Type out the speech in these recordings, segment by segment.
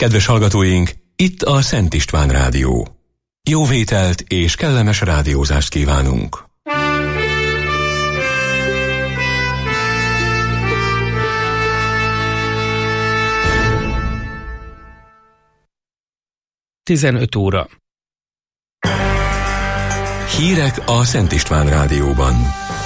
Kedves hallgatóink, itt a Szent István Rádió. Jó vételt és kellemes rádiózást kívánunk! Tizenöt óra. Hírek a Szent István Rádióban.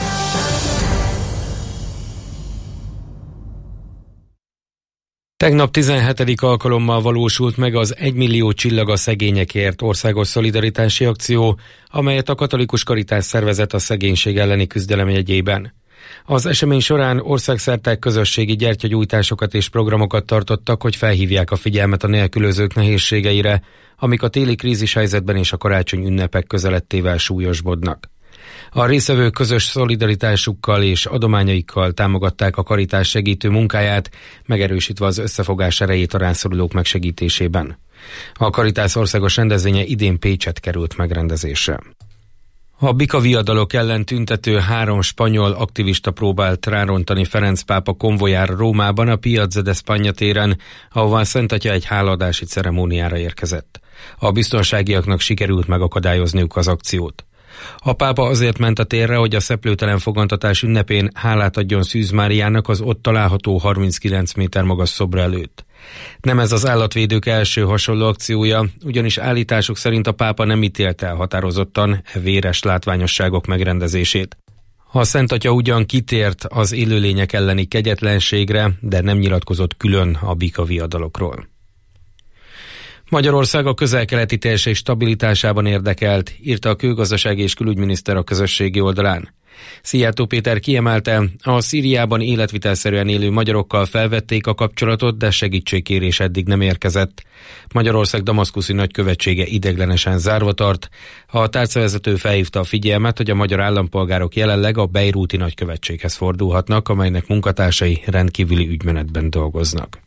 Tegnap 17. alkalommal valósult meg az 1 millió csillag a szegényekért országos szolidaritási akció, amelyet a Katolikus Karitás szervezett a szegénység elleni küzdelem jegyében. Az esemény során országszerte közösségi gyertyagyújtásokat és programokat tartottak, hogy felhívják a figyelmet a nélkülözők nehézségeire, amik a téli krízishelyzetben és a karácsony ünnepek közelettével súlyosbodnak. A résztvevők közös szolidaritásukkal és adományaikkal támogatták a Karitás segítő munkáját, megerősítve az összefogás erejét a rászorulók megsegítésében. A Karitás országos rendezvénye idén Pécset került megrendezésre. A bikaviadalok ellen tüntető 3 spanyol aktivista próbált rárontani Ferenc pápa konvojára Rómában a Piazza de Spagna téren, ahová Szent Atya egy hálaadási ceremóniára érkezett. A biztonságiaknak sikerült megakadályozniuk az akciót. A pápa azért ment a térre, hogy a szeplőtelen fogantatás ünnepén hálát adjon Szűz Máriának az ott található 39 méter magas szobra előtt. Nem ez az állatvédők első hasonló akciója, ugyanis állítások szerint a pápa nem ítélte el határozottan véres látványosságok megrendezését. A Szent Atya ugyan kitért az élőlények elleni kegyetlenségre, de nem nyilatkozott külön a bikaviadalokról. Magyarország a közel-keleti térség stabilitásában érdekelt, írta a külgazdasági és külügyminiszter a közösségi oldalán. Szijjártó Péter kiemelte, a Szíriában életvitelszerűen élő magyarokkal felvették a kapcsolatot, de segítségkérés eddig nem érkezett. Magyarország damaszkuszi nagykövetsége ideiglenesen zárva tart. A tárcavezető felhívta a figyelmet, hogy a magyar állampolgárok jelenleg a bejrúti nagykövetséghez fordulhatnak, amelynek munkatársai rendkívüli ügymenetben dolgoznak.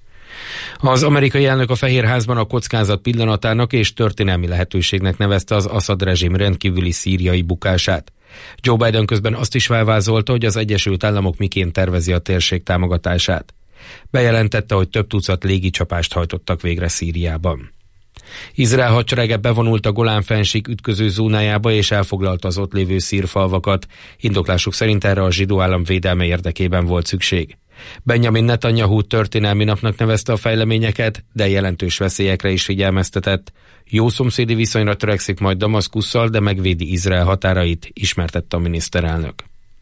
Az amerikai elnök a Fehérházban a kockázat pillanatának és történelmi lehetőségnek nevezte az Assad rezsim rendkívüli szíriai bukását. Joe Biden közben azt is felvázolta, hogy az Egyesült Államok miként tervezi a térség támogatását. Bejelentette, hogy több tucat légicsapást hajtottak végre Szíriában. Izrael hadserege bevonult a Golán-fennsík ütköző zónájába és elfoglalta az ott lévő szír falvakat. Indoklásuk szerint erre a zsidó állam védelme érdekében volt szükség. Benjamin Netanyahu történelmi napnak nevezte a fejleményeket, de jelentős veszélyekre is figyelmeztetett. Jó szomszédi viszonyra törekszik majd Damaszkusszal, de megvédi Izrael határait, ismertette a miniszterelnök.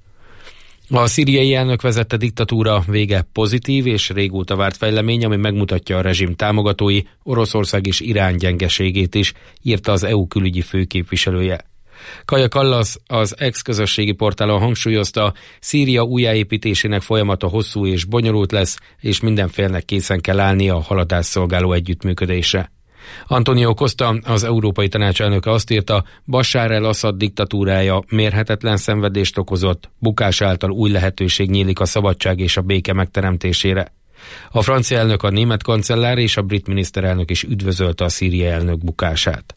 A szíriai elnök vezette diktatúra vége pozitív és régóta várt fejlemény, ami megmutatja a rezsim támogatói, Oroszország és Irán gyengeségét is, írta az EU külügyi főképviselője. Kaja Kallas az ex-közösségi portálon hangsúlyozta, Szíria újjáépítésének folyamata hosszú és bonyolult lesz, és minden félnek készen kell állnia a haladásszolgáló együttműködésre. Antonio Costa, az Európai Tanács elnöke azt írta, Bashar el-Assad diktatúrája mérhetetlen szenvedést okozott, bukás által új lehetőség nyílik a szabadság és a béke megteremtésére. A francia elnök, a német kancellár és a brit miniszterelnök is üdvözölte a szíriai elnök bukását.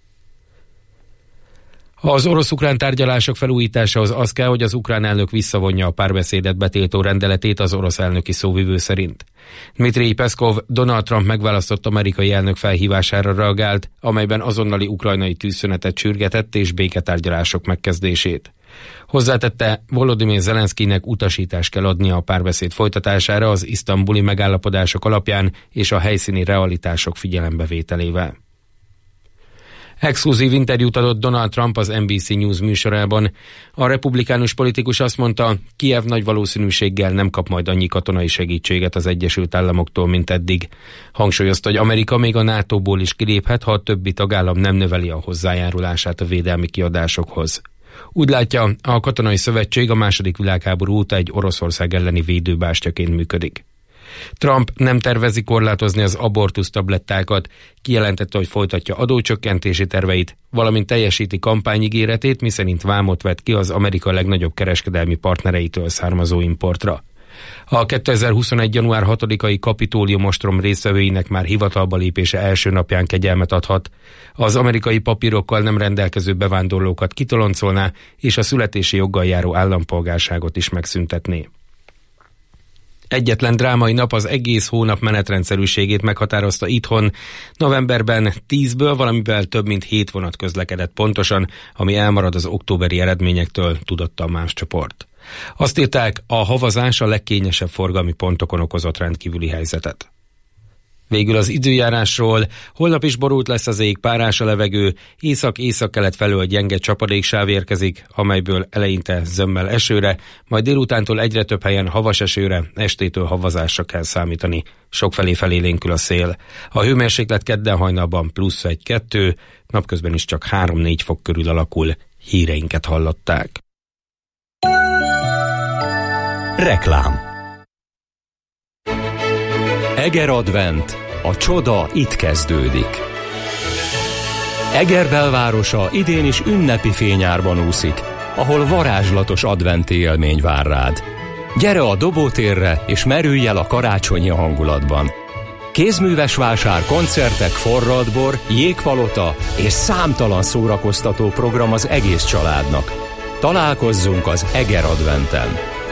Az orosz-ukrán tárgyalások felújításához az kell, hogy az ukrán elnök visszavonja a párbeszédet betiltó rendeletét az orosz elnöki szóvivő szerint. Dmitrij Peszkov Donald Trump megválasztott amerikai elnök felhívására reagált, amelyben azonnali ukrajnai tűzszünetet sürgetett és béketárgyalások megkezdését. Hozzátette, Volodymyr Zelenszkijnek utasítást kell adnia a párbeszéd folytatására az isztambuli megállapodások alapján és a helyszíni realitások figyelembevételével. Exkluzív interjút adott Donald Trump az NBC News műsorában. A republikánus politikus azt mondta, Kijev nagy valószínűséggel nem kap majd annyi katonai segítséget az Egyesült Államoktól, mint eddig. Hangsúlyozta, hogy Amerika még a NATO-ból is kiléphet, ha a többi tagállam nem növeli a hozzájárulását a védelmi kiadásokhoz. Úgy látja, a katonai szövetség a II. Világháború óta egy Oroszország elleni védőbástyaként működik. Trump nem tervezi korlátozni az abortusz tablettákat, kijelentette, hogy folytatja adócsökkentési terveit, valamint teljesíti kampányigéretét, miszerint vámot vett ki az Amerika legnagyobb kereskedelmi partnereitől származó importra. A 2021. január 6-ai Kapitólium ostrom résztvevőinek már hivatalba lépése első napján kegyelmet adhat. Az amerikai papírokkal nem rendelkező bevándorlókat kitoloncolná, és a születési joggal járó állampolgárságot is megszüntetné. Egyetlen drámai nap az egész hónap menetrendszerűségét meghatározta itthon. Novemberben 10-ből valamivel több mint 7 vonat közlekedett pontosan, ami elmarad az októberi eredményektől, tudatta a MÁV csoport. Azt írták, a havazás a legkényesebb forgalmi pontokon okozott rendkívüli helyzetet. Végül az időjárásról: holnap is borult lesz az ég, párás a levegő, észak-északkelet felől gyenge csapadéksáv érkezik, amelyből eleinte zömmel esőre, majd délutántól egyre több helyen havas esőre, estétől havazásra kell számítani. Sokfelé felélénkül a szél. A hőmérséklet kedden hajnalban +1-2, napközben is csak 3-4 fok körül alakul. Híreinket hallották. Reklám. Eger Advent. A csoda itt kezdődik. Eger belvárosa idén is ünnepi fényárban úszik, ahol varázslatos adventi élmény vár rád. Gyere a Dobótérre, és merülj el a karácsonyi hangulatban. Kézműves vásár, koncertek, forradbor, jégpalota és számtalan szórakoztató program az egész családnak. Találkozzunk az Eger Adventen.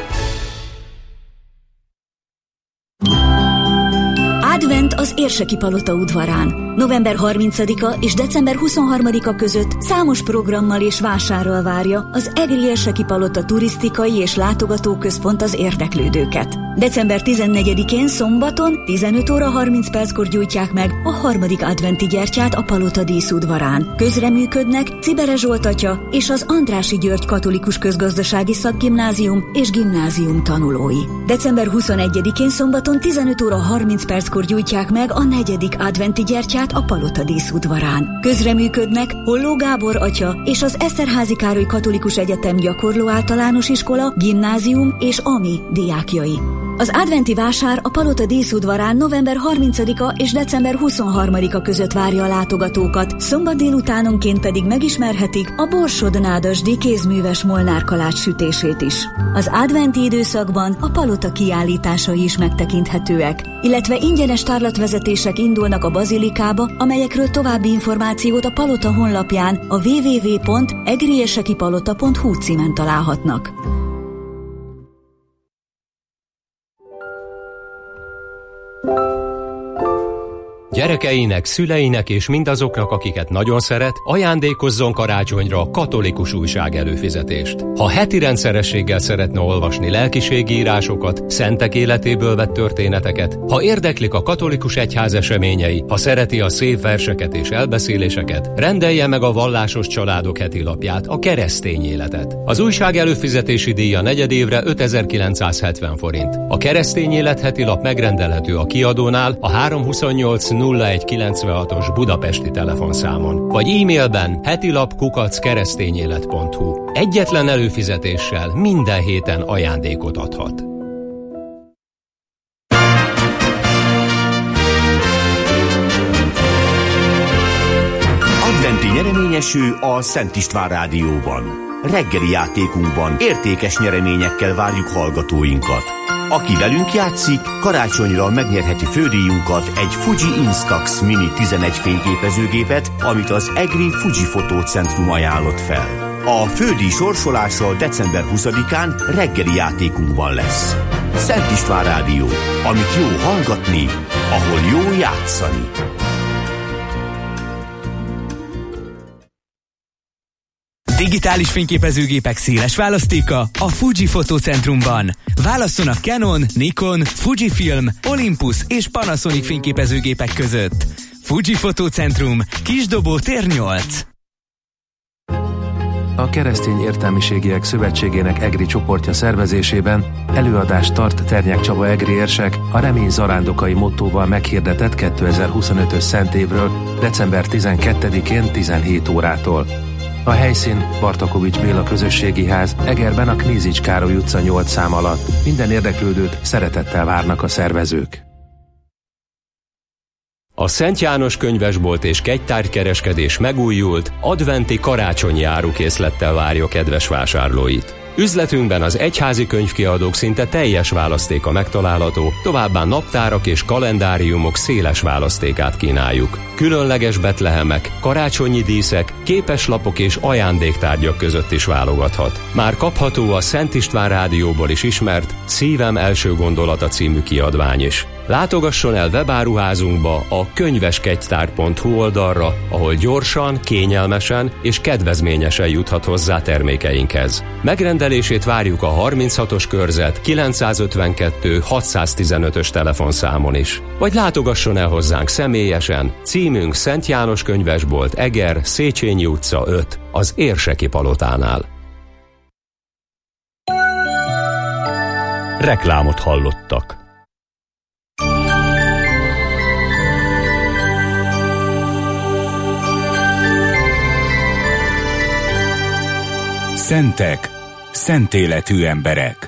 Advent az Érseki Palota udvarán. November 30-a és december 23-a között számos programmal és vásárral várja az Egri Érseki Palota turisztikai és látogatóközpont az érdeklődőket. December 14-én szombaton 15 óra 30 perckor gyújtják meg a harmadik adventi gyertyát a Palota díszudvarán. Közreműködnek Cibere Zsolt atya és az Andrássy György Katolikus Közgazdasági Szakgimnázium és gimnázium tanulói. December 21-én szombaton 15 óra 30 perckor gyújtják meg a negyedik adventi gyertyát a Palota díszudvarán. Közreműködnek Holló Gábor atya és az Eszterházy Károly Katolikus Egyetem Gyakorló Általános Iskola, gimnázium és AMI diákjai. Az adventi vásár a Palota díszudvarán november 30-a és december 23-a között várja a látogatókat, szombat délutánonként pedig megismerhetik a Borsod-Nádasdy kézműves molnárkalács sütését is. Az adventi időszakban a Palota kiállításai is megtekinthetőek, illetve ingyenes tárlatvezetések indulnak a bazilikába, amelyekről további információt a Palota honlapján a www.egriérsekipalota.hu címen találhatnak. Gyerekeinek, szüleinek és mindazoknak, akiket nagyon szeret, ajándékozzon karácsonyra katolikus újság előfizetést. Ha heti rendszerességgel szeretne olvasni lelkiségi írásokat, szentek életéből vett történeteket, ha érdeklik a katolikus egyház eseményei, ha szereti a szép verseket és elbeszéléseket, rendelje meg a Vallásos Családok heti lapját, a Keresztény Életet. Az újság előfizetési díja negyedévre 5970 forint. A Keresztény Élet heti lap megrendelhető a kiadónál a 328 0196-os budapesti telefonszámon, vagy e-mailben hetilap@keresztényélet.hu. Egyetlen előfizetéssel minden héten ajándékot adhat. Adventi nyereményeső a Szent István Rádióban. Reggeli játékunkban értékes nyereményekkel várjuk hallgatóinkat. Aki velünk játszik, karácsonyra megnyerheti fődíjunkat, egy Fuji Instax Mini 11 fényképezőgépet, amit az Egri Fuji Fotócentrum ajánlott fel. A fődíj sorsolása december 20-án reggeli játékunkban lesz. Szent István Rádió, amit jó hallgatni, ahol jó játszani. Digitális fényképezőgépek széles választéka a Fuji Fotócentrumban. Válasszon a Canon, Nikon, Fujifilm, Olympus és Panasonic fényképezőgépek között. Fuji Fotócentrum, Kisdobó tér 8. A Keresztény Értelmiségiek Szövetségének egri csoportja szervezésében előadást tart Ternyák Csaba egri érsek a Remény zarándokai mottóval meghirdetett 2025-ös Szentévről december 12-én 17 órától. A helyszín Bartakovics Béla Közösségi Ház, Egerben a Knízics Károly utca 8 szám alatt. Minden érdeklődőt szeretettel várnak a szervezők. A Szent János könyvesbolt és kegytárgykereskedés megújult, adventi karácsonyi árukészlettel várja kedves vásárlóit. Üzletünkben az egyházi könyvkiadók szinte teljes választéka megtalálható, továbbá naptárak és kalendáriumok széles választékát kínáljuk. különleges betlehemek, karácsonyi díszek, képeslapok és ajándéktárgyak között is válogathat. Már kapható a Szent István Rádióból is ismert Szívem első gondolata című kiadvány is. Látogasson el webáruházunkba a könyveskegytár.hu oldalra, ahol gyorsan, kényelmesen és kedvezményesen juthat hozzá termékeinkhez. Megrendelését várjuk a 36-os körzet 952 615-ös telefonszámon is. Vagy látogasson el hozzánk személyesen, címünk Szent János Könyvesbolt, Eger, Széchenyi utca 5, az Érseki Palotánál. Reklámot hallottak. Szentek, szentéletű emberek.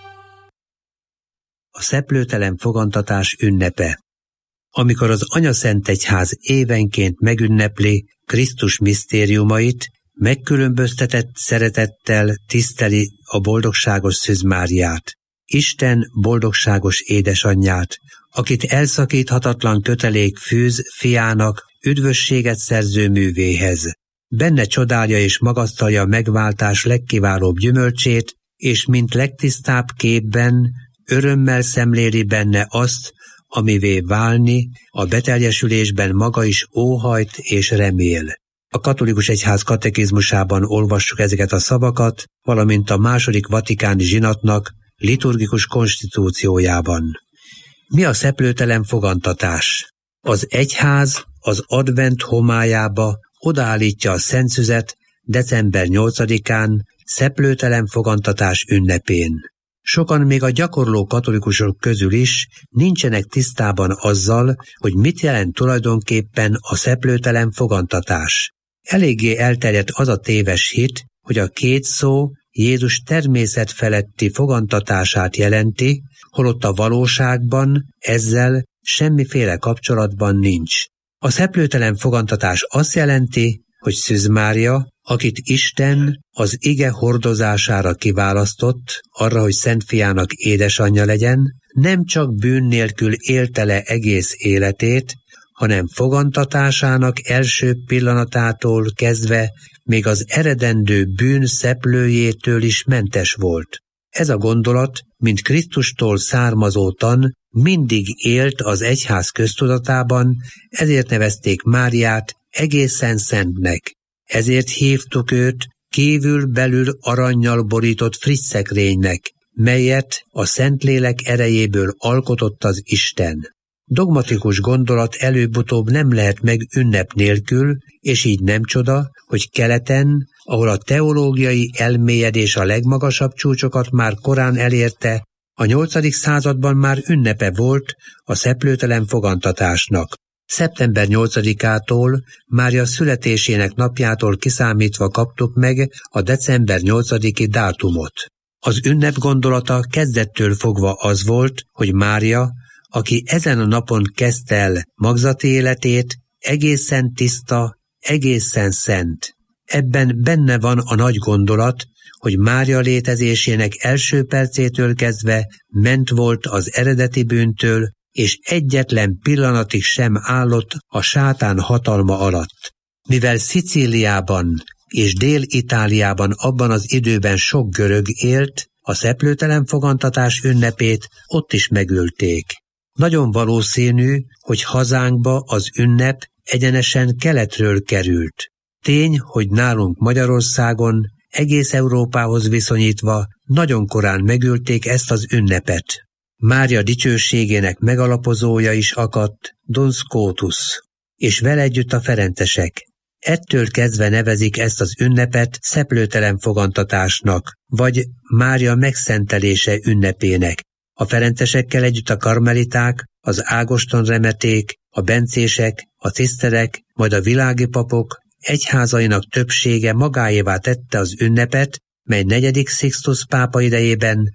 A szeplőtelen fogantatás ünnepe. Amikor az Anyaszentegyház évenként megünnepli Krisztus misztériumait, megkülönböztetett szeretettel tiszteli a boldogságos Szűz Máriát, Isten boldogságos édesanyját, akit elszakíthatatlan kötelék fűz fiának üdvösséget szerző művéhez. Benne csodálja és magasztalja a megváltás legkiválóbb gyümölcsét, és mint legtisztább képben örömmel szemléli benne azt, amivé válni, a beteljesülésben maga is óhajt és remél. A katolikus egyház katekizmusában olvassuk ezeket a szavakat, valamint a második vatikáni zsinatnak liturgikus konstitúciójában. Mi a szeplőtelen fogantatás? Az egyház az advent homályába odaállítja a szentszüzet december 8-án szeplőtelen fogantatás ünnepén. Sokan még a gyakorló katolikusok közül is nincsenek tisztában azzal, hogy mit jelent tulajdonképpen a szeplőtelen fogantatás. Eléggé elterjedt az a téves hit, hogy a két szó Jézus természetfeletti fogantatását jelenti, holott a valóságban ezzel semmiféle kapcsolatban nincs. A szeplőtelen fogantatás azt jelenti, hogy Szűz Mária, akit Isten az ige hordozására kiválasztott, arra, hogy Szent Fiának édesanyja legyen, nem csak bűn nélkül élte le egész életét, hanem fogantatásának első pillanatától kezdve még az eredendő bűn szeplőjétől is mentes volt. Ez a gondolat, mint Krisztustól származó tan, mindig élt az egyház köztudatában, ezért nevezték Máriát egészen szentnek. Ezért hívtuk őt kívül-belül arannyal borított friss szekrénynek, melyet a Szentlélek erejéből alkotott az Isten. Dogmatikus gondolat előbb-utóbb nem lehet meg ünnep nélkül, és így nem csoda, hogy keleten, ahol a teológiai elmélyedés a legmagasabb csúcsokat már korán elérte, a 8. században már ünnepe volt a szeplőtelen fogantatásnak. Szeptember 8-ától, Mária születésének napjától kiszámítva kaptuk meg a december 8-i dátumot. Az ünnep gondolata kezdettől fogva az volt, hogy Mária, aki ezen a napon kezdte el magzati életét, egészen tiszta, egészen szent. Ebben benne van a nagy gondolat, hogy Mária létezésének első percétől kezdve ment volt az eredeti bűntől, és egyetlen pillanatig sem állott a sátán hatalma alatt. Mivel Szicíliában és Dél-Itáliában abban az időben sok görög élt, a szeplőtelen fogantatás ünnepét ott is megölték. Nagyon valószínű, hogy hazánkba az ünnep egyenesen keletről került. Tény, hogy nálunk Magyarországon, egész Európához viszonyítva nagyon korán megölték ezt az ünnepet. Mária dicsőségének megalapozója is akadt, Duns Scotus, és vele együtt a ferencesek. Ettől kezdve nevezik ezt az ünnepet szeplőtelen fogantatásnak, vagy Mária megszentelése ünnepének. A ferencesekkel együtt a karmeliták, az Ágoston remeték, a bencések, a ciszterek, majd a világi papok egyházainak többsége magáévá tette az ünnepet, mely 4. Sixtus pápa idejében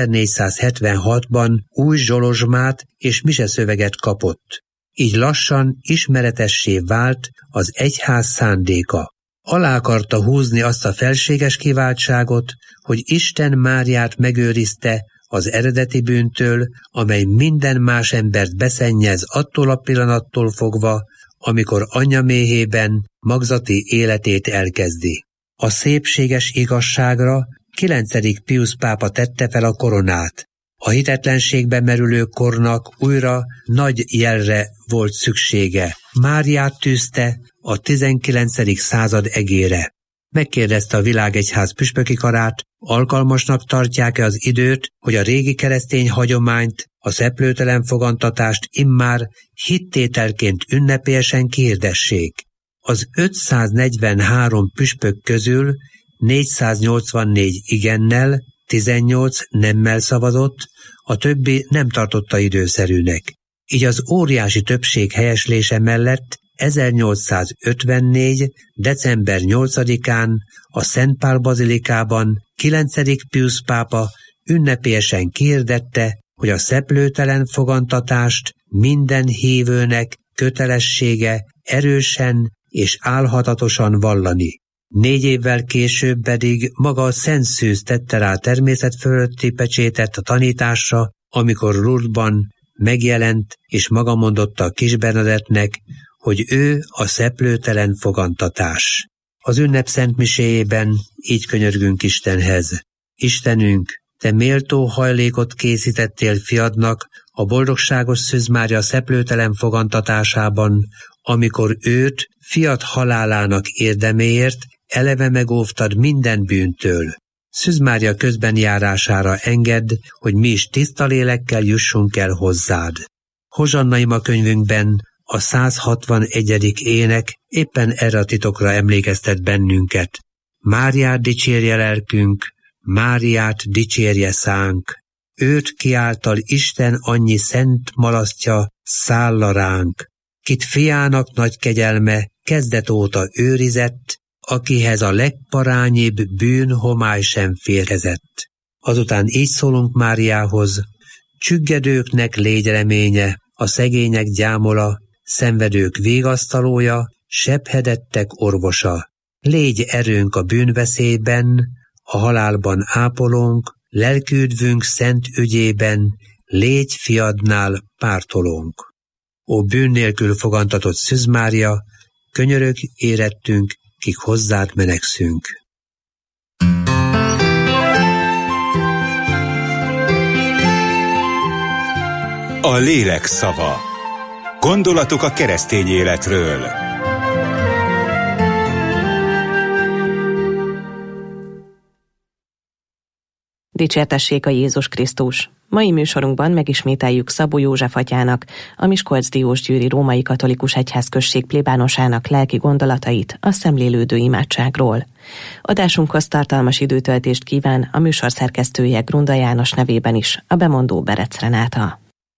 1476-ban új zsolozsmát és miseszöveget kapott. Így lassan ismeretessé vált az egyház szándéka. Alá akarta húzni azt a felséges kiváltságot, hogy Isten Máriát megőrizte az eredeti bűntől, amely minden más embert beszennyez attól a pillanattól fogva, amikor anyja méhében magzati életét elkezdi. A szépséges igazságra 9. Piusz pápa tette fel a koronát. A hitetlenségbe merülő kornak újra nagy jelre volt szüksége. Máriát tűzte a 19. század egére. Megkérdezte a világegyház püspöki karát, alkalmasnak tartják-e az időt, hogy a régi keresztény hagyományt, a szeplőtelen fogantatást immár hittételként ünnepélyesen kihirdessék. Az 543 püspök közül 484 igennel, 18 nemmel szavazott, a többi nem tartotta időszerűnek. Így az óriási többség helyeslése mellett 1854. december 8-án a Szent Pál bazilikában 9. Piusz pápa ünnepélyesen kihirdette, hogy a szeplőtelen fogantatást minden hívőnek kötelessége erősen és álhatatosan vallani. 4 évvel később pedig maga a Szent Szűz tette rá természet fölötti pecsétet a tanításra, amikor Lourdesban megjelent és maga mondotta a kis Bernadettnek, hogy ő a szeplőtelen fogantatás. Az ünnep szentmiséjében így könyörgünk Istenhez. Istenünk, te méltó hajlékot készítettél fiadnak a boldogságos Szűz Mária szeplőtelen fogantatásában, amikor őt fiad halálának érdeméért eleve megóvtad minden bűntől. Szűz Mária közben járására engedd, hogy mi is tiszta lélekkel jussunk el hozzád. Hozsanna ima könyvünkben a 161. ének éppen erre a titokra emlékeztet bennünket. Máriát dicsérje lelkünk, Máriát dicsérje szánk. Őt kiáltal Isten annyi szent malasztja szálla ránk. Kit fiának nagy kegyelme kezdet óta őrizett, akihez a legparányibb bűn homály sem férkezett. Azután így szólunk Máriához: csüggedőknek légy reménye, a szegények gyámola, szenvedők végasztalója, sebhedettek orvosa. Légy erőnk a bűnveszélyben, a halálban ápolónk, lelküdvünk szent ügyében, légy fiadnál pártolónk. Ó bűn nélkül fogantatott Szűz Mária, könyörög érettünk, kik hozzád menekszünk. A lélek szava. Gondolatok a keresztény életről. Dicsértessék a Jézus Krisztus! Mai műsorunkban megismételjük Szabó József atyának, a Miskolc-Diósgyőri Római Katolikus Egyházközség plébánosának lelki gondolatait a szemlélődő imádságról. Adásunkhoz tartalmas időtöltést kíván a műsor szerkesztője Grunda János nevében is, a bemondó Berec Renáta.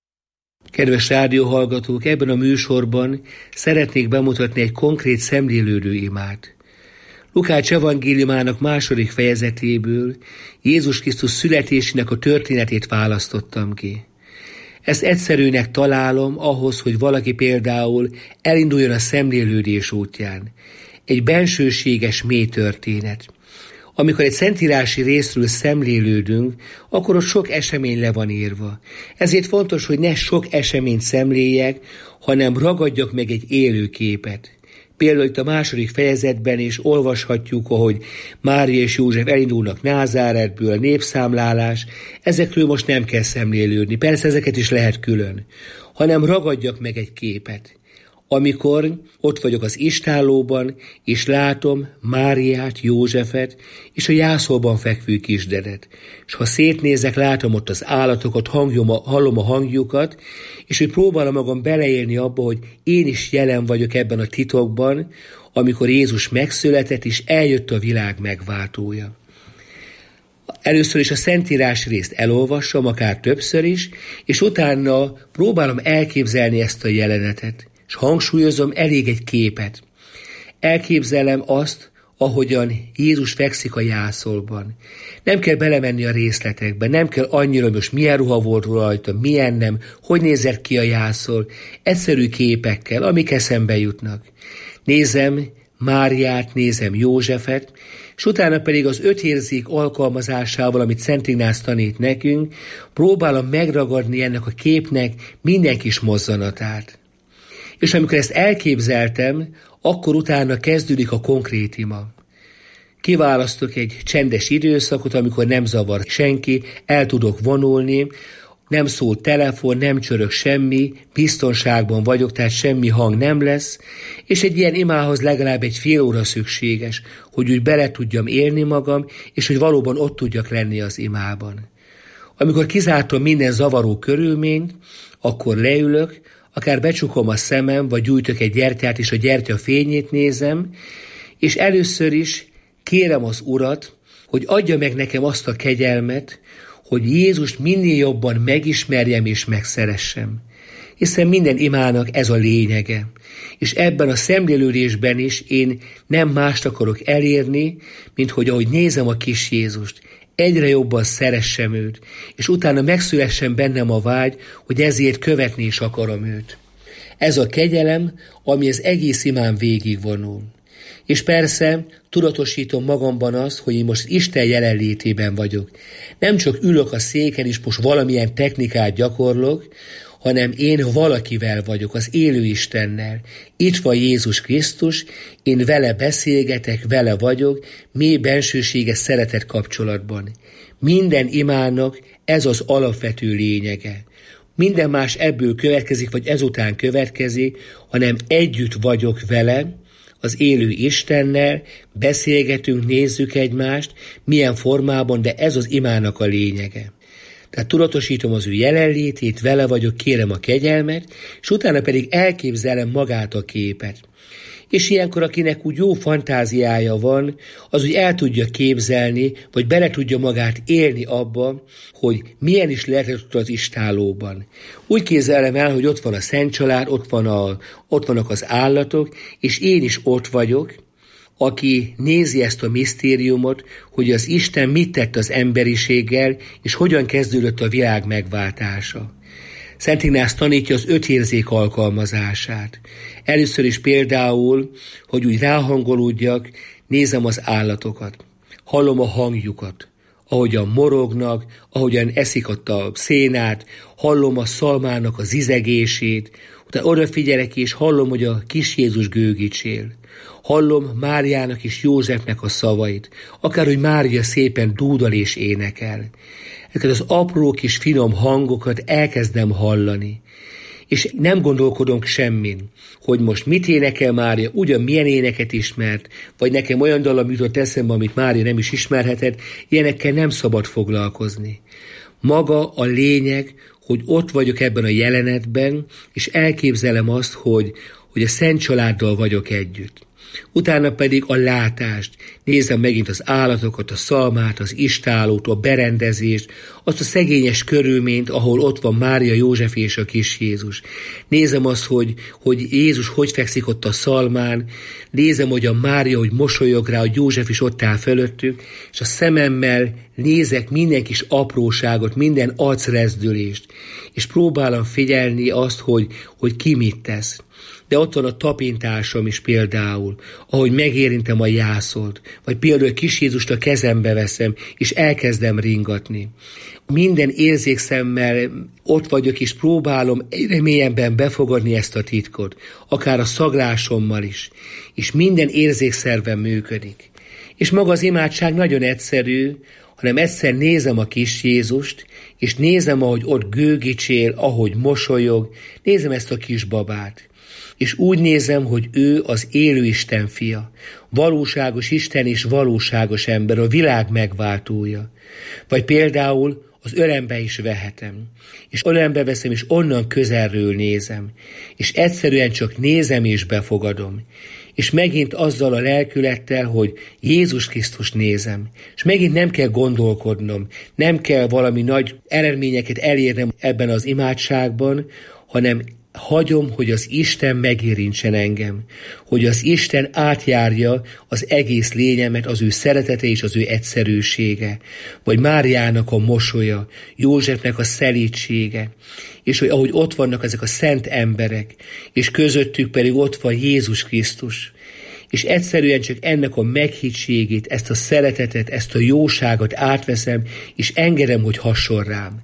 Kedves rádióhallgatók, ebben a műsorban szeretnék bemutatni egy konkrét szemlélődő imát. Lukács evangéliumának 2. fejezetéből Jézus Krisztus születésének a történetét választottam ki. Ezt egyszerűnek találom ahhoz, hogy valaki például elinduljon a szemlélődés útján. Egy bensőséges mély történet. Amikor egy szentírási részről szemlélődünk, akkor ott sok esemény le van írva. Ezért fontos, hogy ne sok eseményt szemléljek, hanem ragadjak meg egy élő képet. Például itt a 2. fejezetben is olvashatjuk, ahogy Mária és József elindulnak Názáretből, népszámlálás. Ezekről most nem kell szemlélődni, persze ezeket is lehet külön, hanem ragadjak meg egy képet. Amikor ott vagyok az istállóban, és látom Máriát, Józsefet, és a jászolban fekvő kisdedet. És ha szétnézek, látom ott az állatokat, hallom a hangjukat, és hogy próbálom magam beleélni abba, hogy én is jelen vagyok ebben a titokban, amikor Jézus megszületett, és eljött a világ megváltója. Először is a szentírás részt elolvassam, akár többször is, és utána próbálom elképzelni ezt a jelenetet. És hangsúlyozom, elég egy képet. Elképzelem azt, ahogyan Jézus fekszik a jászolban. Nem kell belemenni a részletekbe, nem kell annyira, hogy most milyen ruha volt rajta, milyen nem, hogy nézett ki a jászol. Egyszerű képekkel, amik eszembe jutnak. Nézem Máriát, nézem Józsefet, és utána pedig az 5 érzék alkalmazásával, amit Szent Ignác tanít nekünk, próbálom megragadni ennek a képnek minden kis mozzanatát. És amikor ezt elképzeltem, akkor utána kezdődik a konkrétima. Kiválasztok egy csendes időszakot, amikor nem zavar senki, el tudok vonulni, nem szól telefon, nem csörög semmi, biztonságban vagyok, tehát semmi hang nem lesz, és egy ilyen imához legalább egy fél óra szükséges, hogy úgy bele tudjam élni magam, és hogy valóban ott tudjak lenni az imában. Amikor kizártam minden zavaró körülményt, akkor leülök, akár becsukom a szemem, vagy gyújtok egy gyertyát, és a gyertya fényét nézem, és először is kérem az Urat, hogy adja meg nekem azt a kegyelmet, hogy Jézust minél jobban megismerjem és megszeressem. Hiszen minden imának ez a lényege. És ebben a szemlélődésben is én nem mást akarok elérni, mint hogy ahogy nézem a kis Jézust, egyre jobban szeressem őt, és utána megszülessen bennem a vágy, hogy ezért követni is akarom őt. Ez a kegyelem, ami az egész imán végigvonul. És persze tudatosítom magamban azt, hogy én most Isten jelenlétében vagyok. Nem csak ülök a széken, és most valamilyen technikát gyakorlok, hanem én valakivel vagyok, az élő Istennel. Itt van Jézus Krisztus, én vele beszélgetek, vele vagyok, mély bensőséges szeretet kapcsolatban. Minden imának ez az alapvető lényege. Minden más ebből következik, vagy ezután következik, hanem együtt vagyok vele, az élő Istennel, beszélgetünk, nézzük egymást, milyen formában, de ez az imának a lényege. Tehát tudatosítom az ő jelenlétét, vele vagyok, kérem a kegyelmet, és utána pedig elképzelem magát a képet. És ilyenkor, akinek úgy jó fantáziája van, az úgy el tudja képzelni, vagy bele tudja magát élni abba, hogy milyen is lehetett az istállóban. Úgy képzelem el, hogy ott van a Szent Család, ott vannak az állatok, és én is ott vagyok, aki nézi ezt a misztériumot, hogy az Isten mit tett az emberiséggel, és hogyan kezdődött a világ megváltása. Szent Ignác tanítja az 5 érzék alkalmazását. Először is például, hogy úgy ráhangolódjak, nézem az állatokat, hallom a hangjukat, ahogyan morognak, ahogyan eszik ott a szénát, hallom a szalmának a zizegését, utána odafigyelek és hallom, hogy a kis Jézus gőgicsél. Hallom Máriának és Józsefnek a szavait, akár hogy Mária szépen dúdol és énekel. Ezeket az apró kis finom hangokat elkezdem hallani. És nem gondolkodom semmin, hogy most mit énekel Mária, ugyan milyen éneket ismert, vagy nekem olyan dallam jutott eszembe, amit Mária nem is ismerhetett, ilyenekkel nem szabad foglalkozni. Maga a lényeg, hogy ott vagyok ebben a jelenetben, és elképzelem azt, hogy a Szent Családdal vagyok együtt. Utána pedig a látást. Nézem megint az állatokat, a szalmát, az istállót, a berendezést, azt a szegényes körülményt, ahol ott van Mária, József és a kis Jézus. Nézem azt, hogy Jézus hogy fekszik ott a szalmán, nézem, hogy a Mária, hogy mosolyog rá, hogy József is ott áll fölöttük, és a szememmel nézek minden kis apróságot, minden arcrezdülést, és próbálom figyelni azt, hogy ki mit tesz. De ott van a tapintásom is például, ahogy megérintem a jászolt, vagy például kis Jézust a kezembe veszem, és elkezdem ringatni. Minden érzékszemmel ott vagyok, és próbálom egyre mélyebben befogadni ezt a titkot, akár a szaglásommal is, és minden érzékszervem működik. És maga az imádság nagyon egyszerű, hanem egyszer nézem a kis Jézust, és nézem, ahogy ott gőgicsél, ahogy mosolyog, nézem ezt a kis babát. És úgy nézem, hogy ő az élő Isten fia, valóságos Isten és valóságos ember, a világ megváltója. Vagy például az ölembe is vehetem, és ölembe veszem, és onnan közelről nézem, és egyszerűen csak nézem és befogadom. És megint azzal a lelkülettel, hogy Jézus Krisztus nézem, és megint nem kell gondolkodnom, nem kell valami nagy eredményeket elérnem ebben az imádságban, hanem hagyom, hogy az Isten megérintsen engem, hogy az Isten átjárja az egész lényemet, az ő szeretete és az ő egyszerűsége, vagy Máriának a mosolya, Józsefnek a szelídsége, és hogy ahogy ott vannak ezek a szent emberek, és közöttük pedig ott van Jézus Krisztus, és egyszerűen csak ennek a meghittségét, ezt a szeretetet, ezt a jóságot átveszem, és engedem, hogy hasson rám.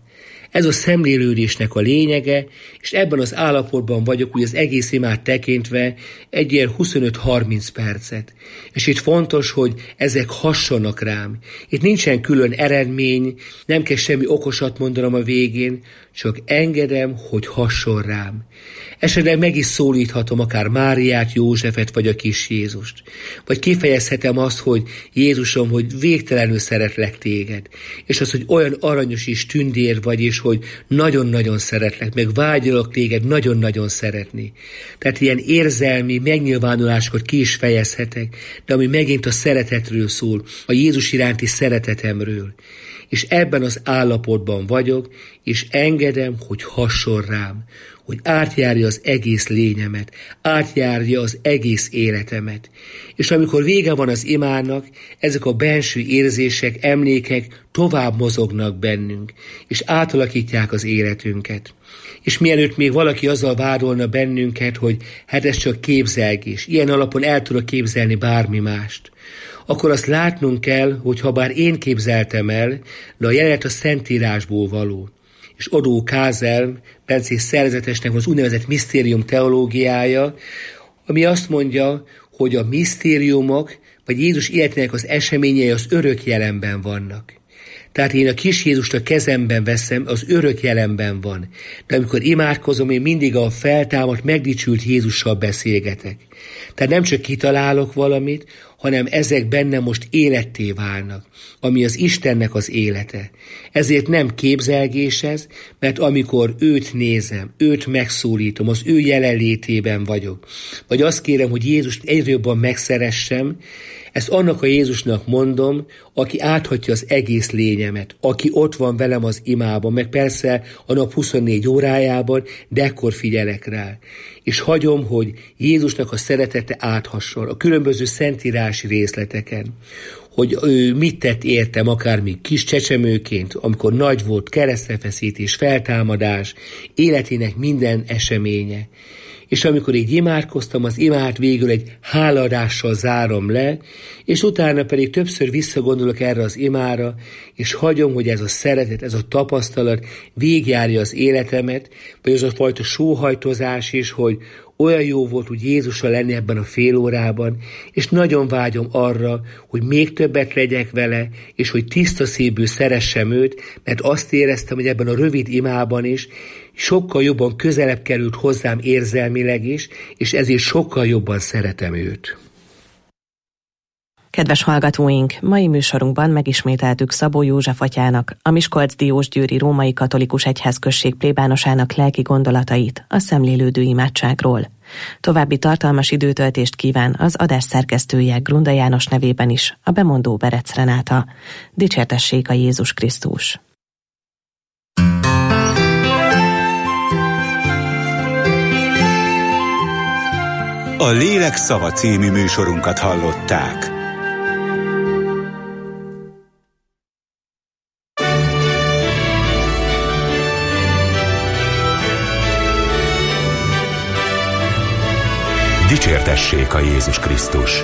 Ez a szemlélődésnek a lényege, és ebben az állapotban vagyok úgy az egész imát tekintve egy ilyen 25-30 percet. És itt fontos, hogy ezek hassanak rám. Itt nincsen külön eredmény, nem kell semmi okosat mondanom a végén, csak engedem, hogy hasson rám. Esetleg meg is szólíthatom akár Máriát, Józsefet vagy a kis Jézust. Vagy kifejezhetem azt, hogy Jézusom, hogy végtelenül szeretlek téged. És az, hogy olyan aranyos és tündér vagy, és hogy nagyon-nagyon szeretlek, meg vágyalak téged nagyon-nagyon szeretni. Tehát ilyen érzelmi megnyilvánulásokat ki is fejezhetek, de ami megint a szeretetről szól, a Jézus iránti szeretetemről. És ebben az állapotban vagyok, és engedem, hogy hasson rám, hogy átjárja az egész lényemet, átjárja az egész életemet. És amikor vége van az imának, ezek a benső érzések, emlékek tovább mozognak bennünk, és átalakítják az életünket. És mielőtt még valaki azzal vádolna bennünket, hogy hát ez csak képzelgés, ilyen alapon el tudok képzelni bármi mást, akkor azt látnunk kell, hogy ha bár én képzeltem el, de a jelenet a Szentírásból való. És Odo Kázel, bencés szerzetesnek az úgynevezett misztérium teológiája, ami azt mondja, hogy a misztériumok, vagy Jézus életének az eseményei az örök jelenben vannak. Tehát én a kis Jézust a kezemben veszem, az örök jelenben van. De amikor imádkozom, én mindig a feltámadt, megdicsült Jézussal beszélgetek. Tehát nem csak kitalálok valamit, hanem ezek bennem most életté válnak, ami az Istennek az élete. Ezért nem képzelgés ez, mert amikor őt nézem, őt megszólítom, az ő jelenlétében vagyok, vagy azt kérem, hogy Jézust egyre jobban megszeressem, ezt annak a Jézusnak mondom, aki áthatja az egész lényemet, aki ott van velem az imában, meg persze a nap 24 órájában, de ekkor figyelek rá. És hagyom, hogy Jézusnak a szeretete áthasson a különböző szentírási részleteken, hogy ő mit tett értem, akár még kis csecsemőként, amikor nagy volt keresztrefeszítés, feltámadás, életének minden eseménye. És amikor így imádkoztam, az imát végül egy hálaadással zárom le, és utána pedig többször visszagondolok erre az imára, és hagyom, hogy ez a szeretet, ez a tapasztalat végigjárja az életemet, vagy az a fajta sóhajtozás is, hogy olyan jó volt úgy Jézussal lenni ebben a fél órában, és nagyon vágyom arra, hogy még többet legyek vele, és hogy tiszta szívből szeressem őt, mert azt éreztem, hogy ebben a rövid imában is sokkal jobban közelebb került hozzám érzelmileg is, és ezért sokkal jobban szeretem őt. Kedves hallgatóink, mai műsorunkban megismételtük Szabó József atyának, a Miskolc-Diósgyőri Római Katolikus Egyházközség plébánosának lelki gondolatait a szemlélődő imádságról. További tartalmas időtöltést kíván az adás szerkesztője Grunda János nevében is, a bemondó Berec Renáta. Dicsértessék a Jézus Krisztus! A Lélek szava című műsorunkat hallották. Dicsértessék a Jézus Krisztus!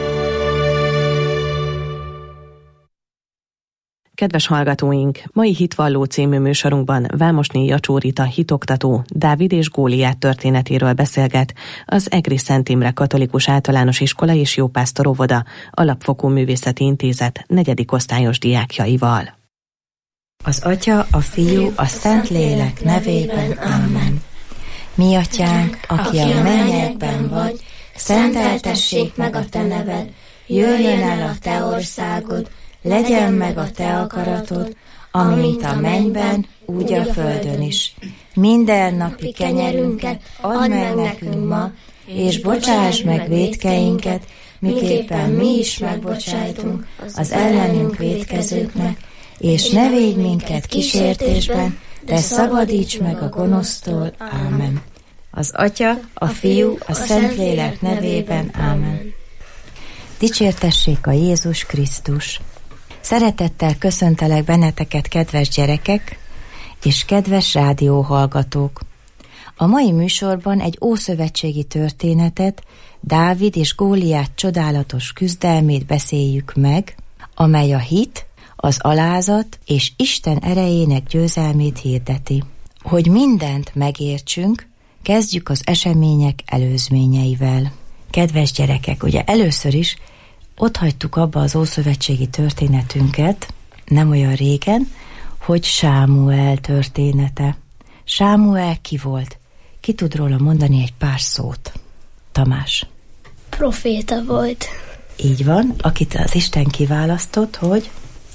Kedves hallgatóink, mai Hitvalló című műsorunkban Vámosné Jacsó Rita hitoktató Dávid és Góliát történetéről beszélget az Egri Szent Imre Katolikus Általános Iskola és Jópásztor Óvoda Alapfokú Művészeti Intézet 4. osztályos diákjaival. Az Atya, a Fiú, a Szentlélek nevében. Amen. Mi atyánk, aki a mennyekben vagy, szenteltessék meg a te neved, jöjjön el a te országod, legyen meg a te akaratod, amint a mennyben, úgy a földön is. Minden napi kenyerünket add meg nekünk ma, és bocsáss meg vétkeinket, miképpen mi is megbocsájtunk az ellenünk vétkezőknek, és ne védj minket kísértésben, de szabadíts meg a gonosztól. Ámen. Az Atya, a Fiú, a Szentlélek nevében. Ámen. Dicsértessék a Jézus Krisztus! Szeretettel köszöntelek benneteket, kedves gyerekek és kedves rádióhallgatók! A mai műsorban egy ószövetségi történetet, Dávid és Góliát csodálatos küzdelmét beszéljük meg, amely a hit, az alázat és Isten erejének győzelmét hirdeti. Hogy mindent megértsünk, kezdjük az események előzményeivel. Kedves gyerekek, ugye először is ott hagytuk abba az ószövetségi történetünket, nem olyan régen, hogy Sámuel története. Sámuel ki volt? Ki tud róla mondani egy pár szót? Tamás. Proféta volt. Így van, akit az Isten kiválasztott, hogy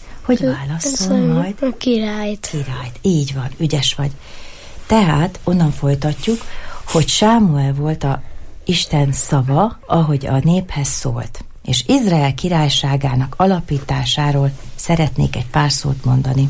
válasszol majd? A királyt. Királyt, így van, ügyes vagy. Tehát onnan folytatjuk, hogy Sámuel volt a Isten szava, ahogy a néphez szólt. És Izrael királyságának alapításáról szeretnék egy pár szót mondani.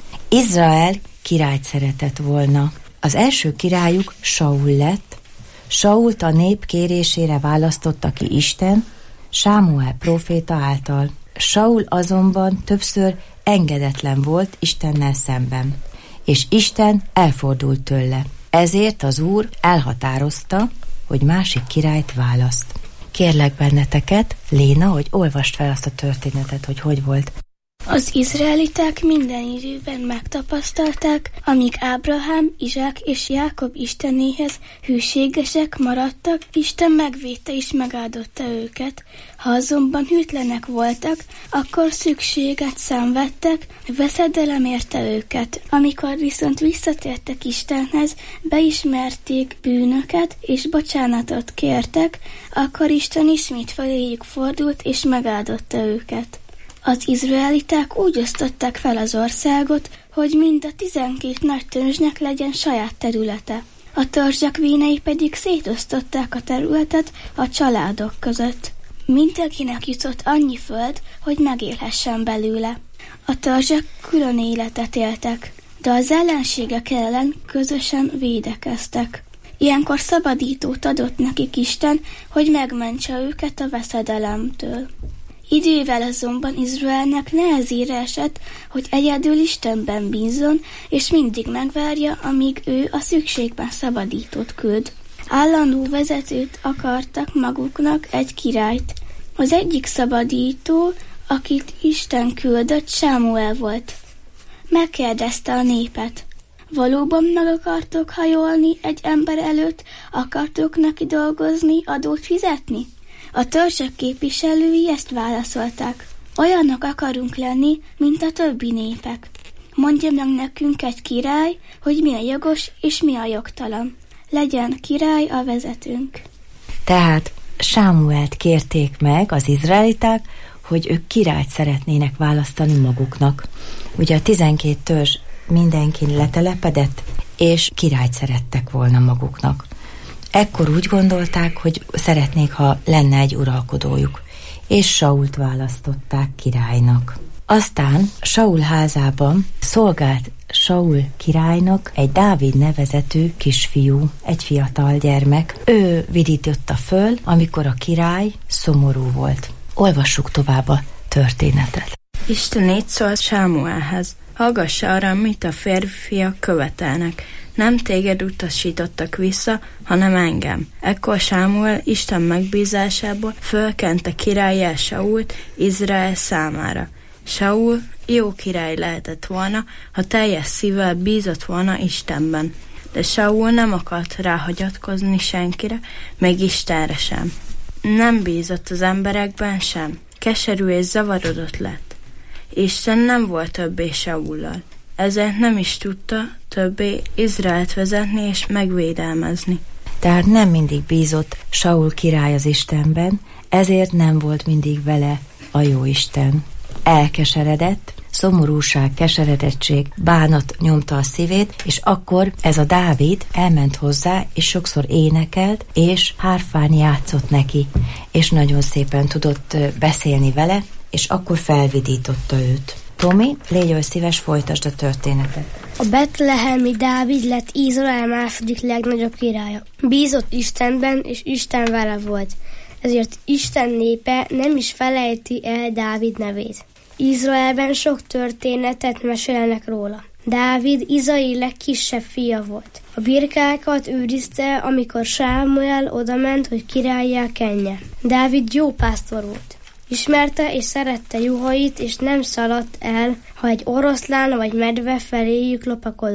Izrael királyt szeretett volna. Az első királyuk Saul lett. Sault a nép kérésére választotta ki Isten, Sámuel próféta által. Saul azonban többször engedetlen volt Istennel szemben, és Isten elfordult tőle. Ezért az Úr elhatározta, hogy másik királyt választ. Kérlek benneteket, Léna, hogy olvast fel azt a történetet, hogy volt. Az izraeliták minden időben megtapasztalták, amíg Ábrahám, Izsák és Jákob Istenéhez hűségesek maradtak, Isten megvédte és megáldotta őket. Ha azonban hűtlenek voltak, akkor szükséget szenvedtek, veszedelem érte őket. Amikor viszont visszatértek Istenhez, beismerték bűnöket és bocsánatot kértek, akkor Isten ismét feléjük fordult és megáldotta őket. Az izraeliták úgy osztották fel az országot, hogy mind a 12 nagy törzsnek legyen saját területe. A törzsek vénei pedig szétosztották a területet a családok között. Mindenkinek jutott annyi föld, hogy megélhessen belőle. A törzsek külön életet éltek, de az ellenségek ellen közösen védekeztek. Ilyenkor szabadítót adott nekik Isten, hogy megmentse őket a veszedelemtől. Idővel azonban Izraelnek nehezére esett, hogy egyedül Istenben bízzon, és mindig megvárja, amíg ő a szükségben szabadítót küld. Állandó vezetőt akartak maguknak, egy királyt. Az egyik szabadító, akit Isten küldött, Sámuel volt. Megkérdezte a népet: valóban meg akartok hajolni egy ember előtt, akartok neki dolgozni, adót fizetni? A törzsek képviselői ezt válaszolták: olyanok akarunk lenni, mint a többi népek. Mondja meg nekünk egy király, hogy mi a jogos és mi a jogtalan. Legyen király a vezetőnk. Tehát Sámuelt kérték meg az izraeliták, hogy ők királyt szeretnének választani maguknak. Ugye a 12 törzs mindenkin letelepedett, és királyt szerettek volna maguknak. Ekkor úgy gondolták, hogy szeretnék, ha lenne egy uralkodójuk, és Sault választották királynak. Aztán Saul házában szolgált Saul királynak egy Dávid nevezetű kisfiú, egy fiatal gyermek. Ő vidította föl, amikor a király szomorú volt. Olvassuk tovább a történetet. Isten így szólt Sámuelhez: hallgass arra, amit a férfiak követelnek. Nem téged utasítottak vissza, hanem engem. Ekkor Sámuel Isten megbízásából fölkente királlyá Sault Izrael számára. Saul jó király lehetett volna, ha teljes szívvel bízott volna Istenben. De Saul nem akart ráhagyatkozni senkire, még Istenre sem. Nem bízott az emberekben sem. Keserű és zavarodott lett. Isten nem volt többé Saullal. Ezért nem is tudta többé Izraelt vezetni és megvédelmezni. Tehát nem mindig bízott Saul király az Istenben, ezért nem volt mindig vele a jó Isten. Elkeseredett, szomorúság, keseredettség, bánat nyomta a szívét, és akkor ez a Dávid elment hozzá, és sokszor énekelt, és hárfán játszott neki, és nagyon szépen tudott beszélni vele, és akkor felvidította őt. Tomi, légy oly szíves, folytasd a történetet. A betlehemi Dávid lett Izrael második legnagyobb királya. Bízott Istenben, és Isten vele volt. Ezért Isten népe nem is felejti el Dávid nevét. Izraelben sok történetet mesélnek róla. Dávid Izai legkisebb fia volt. A birkákat őrizte, amikor Sámuel odament, hogy királlyá kenje. Dávid jó pásztor volt. Ismerte és szerette juhait, és nem szaladt el, ha egy oroszlán vagy medve feléjük lopakodott.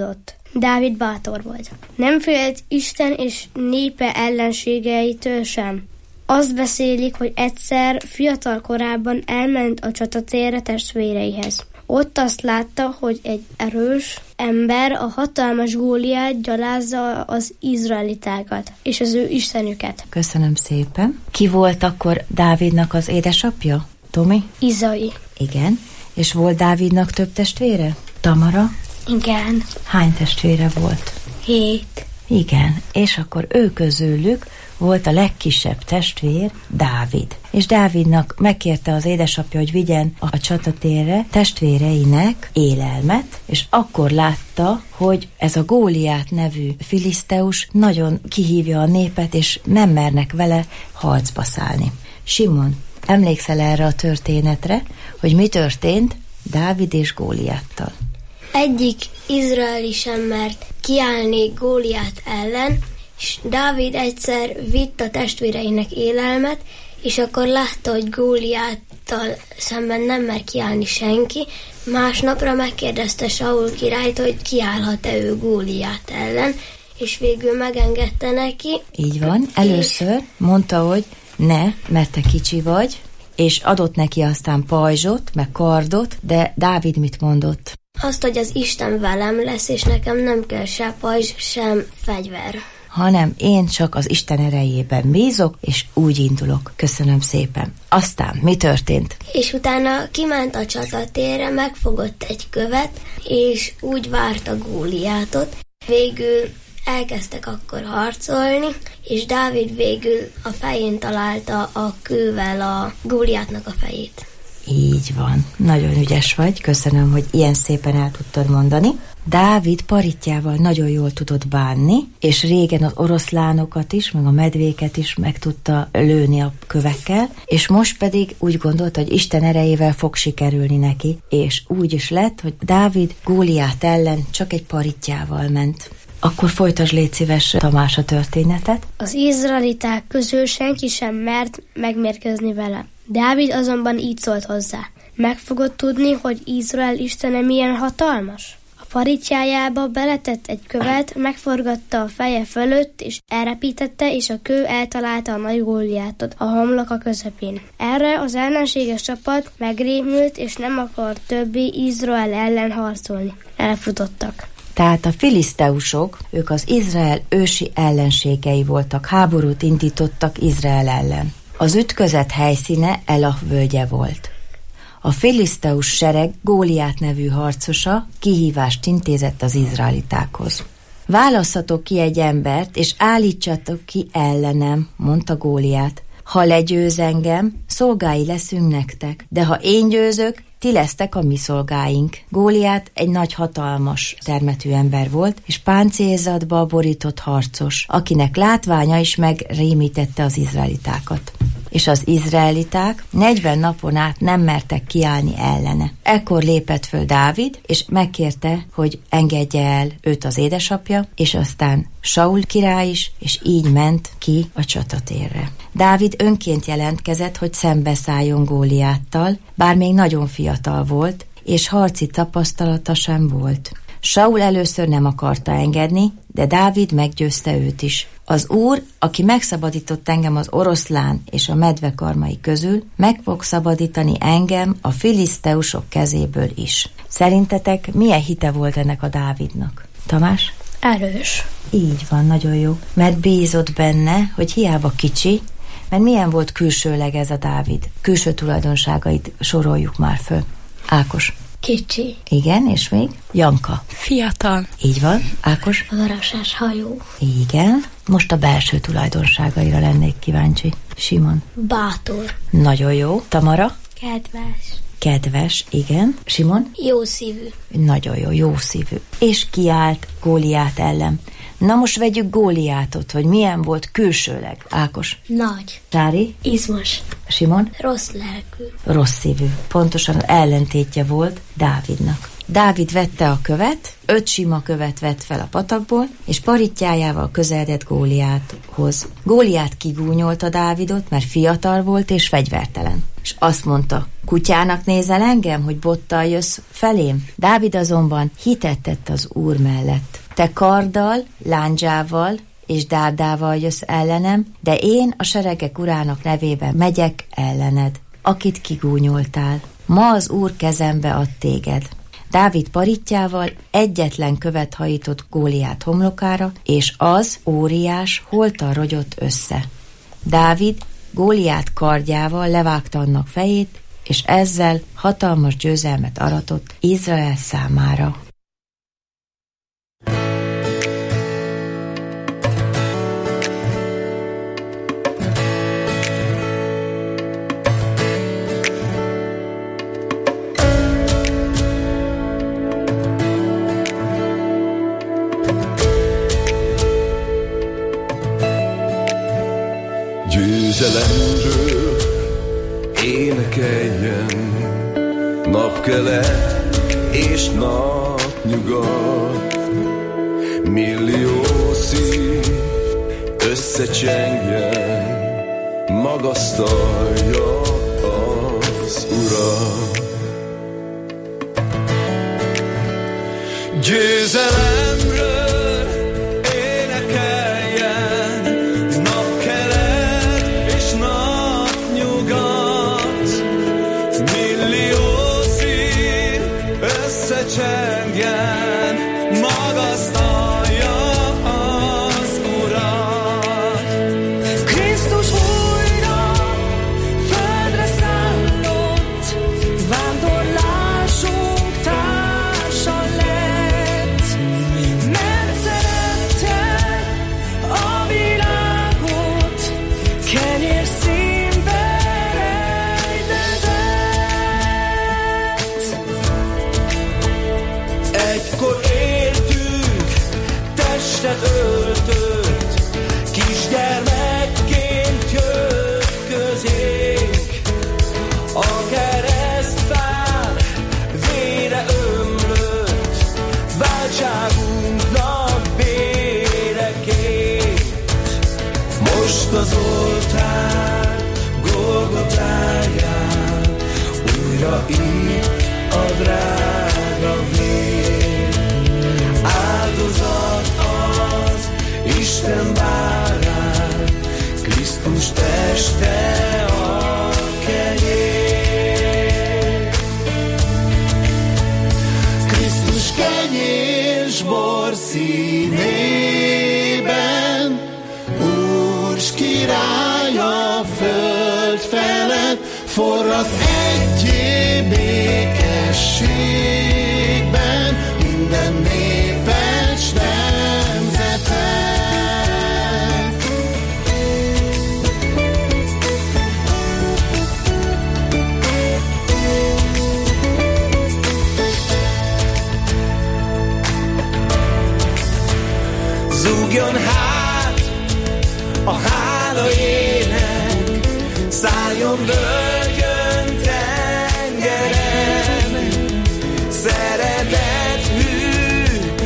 Dávid bátor volt. Nem félt Isten és népe ellenségeitől sem. Azt beszélik, hogy egyszer fiatal korában elment a csatatérre testvéreihez. Ott azt látta, hogy egy erős ember, a hatalmas Góliát gyalázza az izraelitákat, és az ő istenüket. Köszönöm szépen. Ki volt akkor Dávidnak az édesapja? Tomi? Izai. Igen. És volt Dávidnak több testvére? Tamara? Igen. Hány testvére volt? 7. Igen. És akkor ő közülük volt a legkisebb testvér, Dávid. És Dávidnak megkérte az édesapja, hogy vigyen a csatatérre testvéreinek élelmet, és akkor látta, hogy ez a Góliát nevű filiszteus nagyon kihívja a népet, és nem mernek vele harcba szállni. Simon, emlékszel erre a történetre, hogy mi történt Dávid és Góliáttal? Egyik izraeli sem mert kiállni Góliát ellen, és Dávid egyszer vitt a testvéreinek élelmet, és akkor látta, hogy Góliáttal szemben nem mer kiállni senki. Másnapra megkérdezte Saul királyt, hogy kiállhat-e ő Góliát ellen, és végül megengedte neki. Így van. Először mondta, hogy ne, mert te kicsi vagy, és adott neki aztán pajzsot, meg kardot, de Dávid mit mondott? Azt, hogy az Isten velem lesz, és nekem nem kell se pajzs, sem fegyver. Hanem én csak az Isten erejében bízok, és úgy indulok. Köszönöm szépen. Aztán mi történt? És utána kiment a csatatérre, megfogott egy követ, és úgy várta Góliátot. Végül elkezdtek akkor harcolni, és Dávid végül a fején találta a kővel a Góliátnak a fejét. Így van. Nagyon ügyes vagy. Köszönöm, hogy ilyen szépen el tudtad mondani. Dávid paritjával nagyon jól tudott bánni, és régen az oroszlánokat is, meg a medvéket is meg tudta lőni a kövekkel, és most pedig úgy gondolta, hogy Isten erejével fog sikerülni neki, és úgy is lett, hogy Dávid Góliát ellen csak egy paritjával ment. Akkor folytasd, légy szíves, Tamás, a történetet. Az izraeliták közül senki sem mert megmérkőzni vele. Dávid azonban így szólt hozzá. Meg fogod tudni, hogy Izrael istene milyen hatalmas? A paritjájába beletett egy követ, megforgatta a feje fölött, és elrepítette, és a kő eltalálta a nagy Góliátot a homloka közepén. Erre az ellenséges csapat megrémült, és nem akart többé Izrael ellen harcolni. Elfutottak. Tehát a filiszteusok, ők az Izrael ősi ellenségei voltak, háborút indítottak Izrael ellen. Az ütközet helyszíne Elah völgye volt. A filiszteus sereg Góliát nevű harcosa kihívást intézett az izraelitákhoz. Válasszatok ki egy embert, és állítsatok ki ellenem, mondta Góliát. Ha legyőz engem, szolgái leszünk nektek, de ha én győzök, ti lesztek a mi szolgáink. Góliát egy nagy hatalmas termetű ember volt, és páncélzatba borított harcos, akinek látványa is megrémítette az izraelitákat. És az izraeliták 40 napon át nem mertek kiállni ellene. Ekkor lépett föl Dávid, és megkérte, hogy engedje el őt az édesapja, és aztán Saul király is, és így ment ki a csatatérre. Dávid önként jelentkezett, hogy szembeszálljon Góliáttal, bár még nagyon fiatal volt, és harci tapasztalata sem volt. Saul először nem akarta engedni, de Dávid meggyőzte őt is. Az Úr, aki megszabadított engem az oroszlán és a medvekarmai közül, meg fog szabadítani engem a filiszteusok kezéből is. Szerintetek milyen hite volt ennek a Dávidnak? Tamás? Erős. Így van, nagyon jó. Mert bízott benne, hogy hiába kicsi, mert milyen volt külsőleg ez a Dávid? Külső tulajdonságait soroljuk már föl. Ákos? Kicsi. Igen, és még? Janka? Fiatal. Így van. Ákos? Varases hajú. Igen. Most a belső tulajdonságaira lennék kíváncsi. Simon? Bátor. Nagyon jó. Tamara? Kedves. Kedves, igen. Simon? Jó szívű. Nagyon jó, jó szívű. És kiállt Góliát ellen. Na most vegyük Góliátot, hogy milyen volt külsőleg. Ákos? Nagy. Sári? Izmos. Simon? Rossz lelkű. Rossz szívű. Pontosan ellentétje volt Dávidnak. Dávid vette a követ, 5 sima követ vett fel a patakból, és paritjájával közeledett Góliáthoz. Góliát kigúnyolta Dávidot, mert fiatal volt és fegyvertelen. És azt mondta, kutyának nézel engem, hogy bottal jössz felém? Dávid azonban hitet tett az Úr mellett. Te karddal, lándzsával és dárdával jössz ellenem, de én a seregek urának nevében megyek ellened, akit kigúnyoltál. Ma az Úr kezembe ad téged. Dávid paritjával egyetlen követ hajított Góliát homlokára, és az óriás holtan rogyott össze. Dávid Góliát kardjával levágta annak fejét, és ezzel hatalmas győzelmet aratott Izrael számára. Győzelemről énekeljen napkelet és napnyugat, millió szív összecsengjen, magasztalja az Urat. Győzelemről csengjen, magasztalja az Urat. Krisztus újra földre szállott, vándorlásunk társa lett, mert szerette a világot, kenyér színbe rejtezett. Egykor éltünk, testet öltött, kisgyermekként jött közénk. A keresztfán vére ömlött, váltságunknak béreként. Most az oltár Golgotáján újra itt a drága vér. Áldozat az Isten bárány, Krisztus teste a kenyér. Krisztus kenyér s bor színében, Úr s király a föld felett, forrasz egyé békességben minden népet s nemzetet. Zúgjon hát a hála ének, szálljon völgyön tengeren, szeretet hű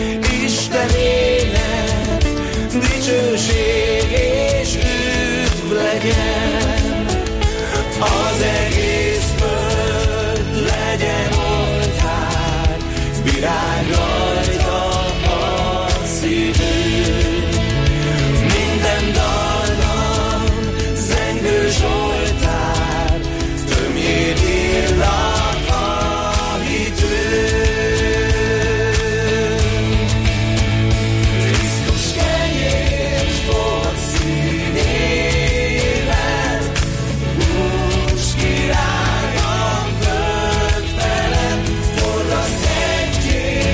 Istenének, dicsőség és üdv legyen. Az egész föld legyen oltár, virág rajta a szívünk. Minden dallam zengő zsoltár, tömjék illat a hitünk. Krisztus kenyér s bor színében, Úr s király a föld felett, forraszt egyé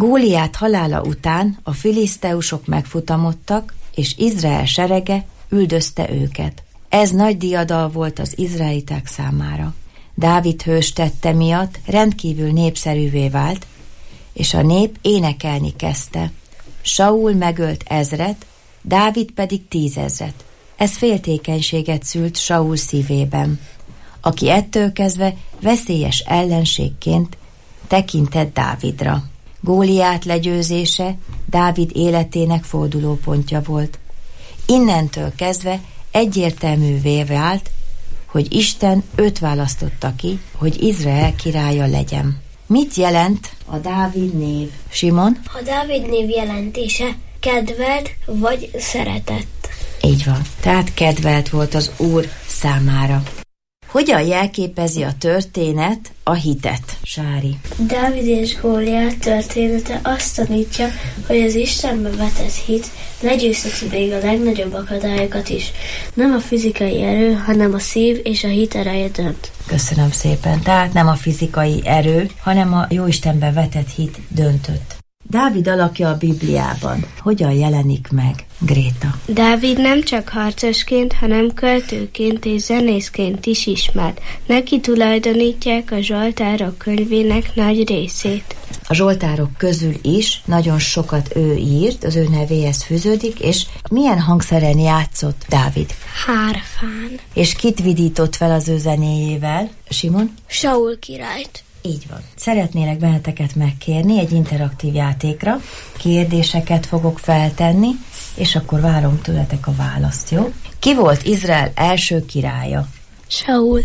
Góliát halála után a filiszteusok megfutamodtak, és Izrael serege üldözte őket. Ez nagy diadal volt az izraeliták számára. Dávid hős tette miatt rendkívül népszerűvé vált, és a nép énekelni kezdte. Saul megölt 1000, Dávid pedig 10 000. Ez féltékenységet szült Saul szívében, aki ettől kezdve veszélyes ellenségként tekintett Dávidra. Góliát legyőzése Dávid életének fordulópontja volt. Innentől kezdve egyértelművé vált, hogy Isten őt választotta ki, hogy Izrael királya legyen. Mit jelent a Dávid név, Simon? A Dávid név jelentése kedvelt vagy szeretett. Így van. Tehát kedvelt volt az Úr számára. Hogyan jelképezi a történet a hitet, Sári? Dávid és Góliát története azt tanítja, hogy az Istenbe vetett hit legyőzheti még a legnagyobb akadályokat is. Nem a fizikai erő, hanem a szív és a hit ereje dönt. Köszönöm szépen. Tehát nem a fizikai erő, hanem a Jóistenbe vetett hit döntött. Dávid alakja a Bibliában hogyan jelenik meg, Gréta? Dávid nem csak harcosként, hanem költőként és zenészként is ismert. Neki tulajdonítják a Zsoltárok könyvének nagy részét. A Zsoltárok közül is nagyon sokat ő írt, az ő nevéhez fűződik, és milyen hangszeren játszott Dávid? Hárfán. És kit vidított fel az ő zenéjével, Simon? Saul királyt. Így van. Szeretnélek benneteket megkérni egy interaktív játékra. Kérdéseket fogok feltenni, és akkor várom tőletek a választ, jó? Ki volt Izrael első királya? Saul.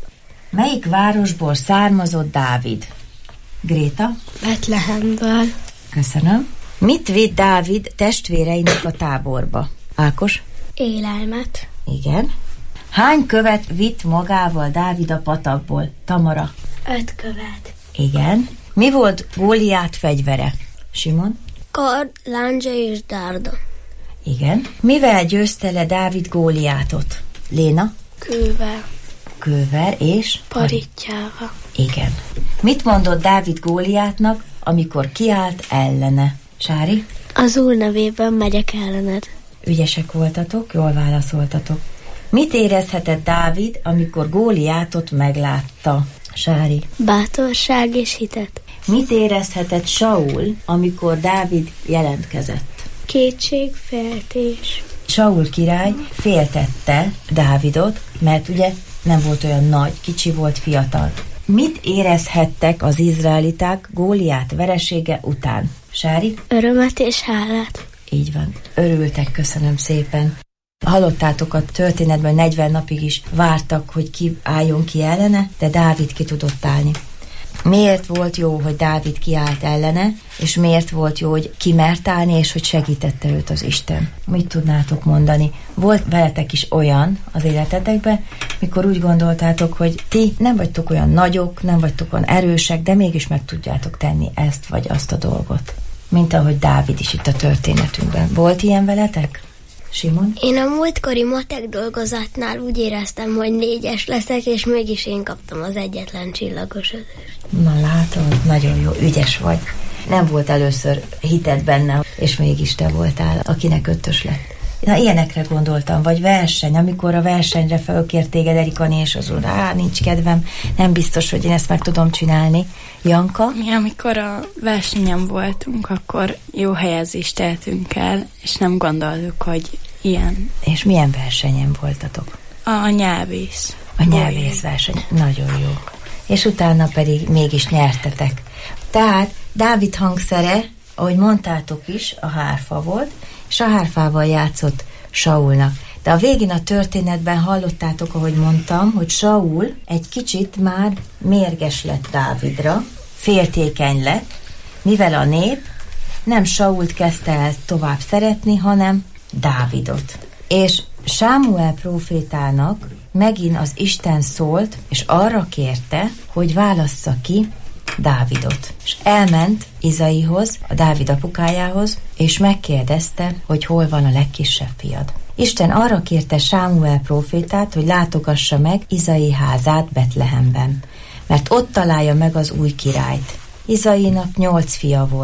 Melyik városból származott Dávid? Gréta? Betlehemből. Köszönöm. Mit vitt Dávid testvéreinek a táborba? Ákos? Élelmet. Igen. Hány követ vitt magával Dávid a patakból? Tamara? 5 követ. Igen. Mi volt Góliát fegyvere? Simon? Kard, láncsa és dárda. Igen. Mivel győzte le Dávid Góliátot? Léna? Kővel. Kővel és? Parittyával. Igen. Mit mondott Dávid Góliátnak, amikor kiállt ellene? Sári? Az Úr nevében megyek ellened. Ügyesek voltatok, jól válaszoltatok. Mit érezhetett Dávid, amikor Góliátot meglátta? Sári? Bátorság és hitet. Mit érezhetett Saul, amikor Dávid jelentkezett? Kétség, féltés. Saul király féltette Dávidot, mert ugye nem volt olyan nagy, kicsi volt, fiatal. Mit érezhettek az izraeliták Góliát veresége után? Sári? Örömet és hálát. Így van. Örültek, köszönöm szépen. Hallottátok a történetben, 40 napig is vártak, hogy ki álljon ki ellene, de Dávid ki tudott állni. Miért volt jó, hogy Dávid kiállt ellene, és miért volt jó, hogy ki mert állni, és hogy segítette őt az Isten? Mit tudnátok mondani? Volt veletek is olyan az életetekben, mikor úgy gondoltátok, hogy ti nem vagytok olyan nagyok, nem vagytok olyan erősek, de mégis meg tudjátok tenni ezt vagy azt a dolgot. Mint ahogy Dávid is itt a történetünkben. Volt ilyen veletek? Simon? Én a múltkori matek dolgozatnál úgy éreztem, hogy 4-es leszek, és mégis én kaptam az egyetlen csillagos ötöst. Na látod, nagyon jó, ügyes vagy. Nem volt először hited benne, és mégis te voltál, akinek 5-ös lett. Na, ilyenekre gondoltam, vagy verseny, amikor a versenyre felkért téged Erikani, és az úr, nincs kedvem, nem biztos, hogy én ezt meg tudom csinálni. Janka? Mi, amikor a versenyen voltunk, akkor jó helyezést tehetünk el, és nem gondoltuk, hogy ilyen. És milyen versenyen voltatok? A nyelvész. A nyelvész verseny, nagyon jó. És utána pedig mégis nyertetek. Tehát Dávid hangszere, ahogy mondtátok is, a hárfa volt, és a hárfával játszott Saulnak. De a végén a történetben hallottátok, ahogy mondtam, hogy Saul egy kicsit már mérges lett Dávidra, féltékeny lett, mivel a nép nem Sault kezdte el tovább szeretni, hanem Dávidot. És Sámuel prófétának megint az Isten szólt, és arra kérte, hogy válassza ki Dávidot. És elment Izaihoz, a Dávid apukájához, és megkérdezte, hogy hol van a legkisebb fiad. Isten arra kérte Sámuel prófétát, hogy látogassa meg Izai házát Betlehemben, mert ott találja meg az új királyt. Izainak 8 fia volt,